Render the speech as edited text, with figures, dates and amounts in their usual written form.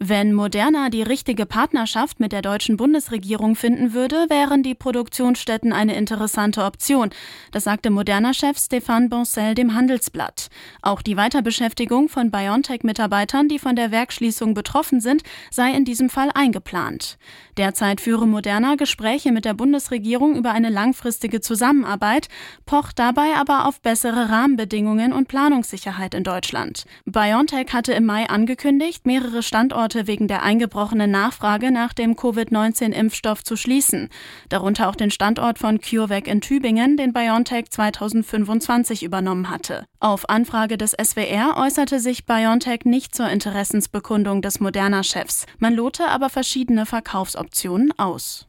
Wenn Moderna die richtige Partnerschaft mit der deutschen Bundesregierung finden würde, wären die Produktionsstätten eine interessante Option. Das sagte Moderna-Chef Stéphane Bancel dem Handelsblatt. Auch die Weiterbeschäftigung von BioNTech-Mitarbeitern, die von der Werksschließung betroffen sind, sei in diesem Fall eingeplant. Derzeit führe Moderna Gespräche mit der Bundesregierung über eine langfristige Zusammenarbeit, pocht dabei aber auf bessere Rahmenbedingungen und Planungssicherheit in Deutschland. BioNTech hatte im Mai angekündigt, mehrere Standorte wegen der eingebrochenen Nachfrage nach dem Covid-19-Impfstoff zu schließen. Darunter auch den Standort von CureVac in Tübingen, den BioNTech 2025 übernommen hatte. Auf Anfrage des SWR äußerte sich BioNTech nicht zur Interessensbekundung des Moderna-Chefs. Man lote aber verschiedene Verkaufsoptionen aus.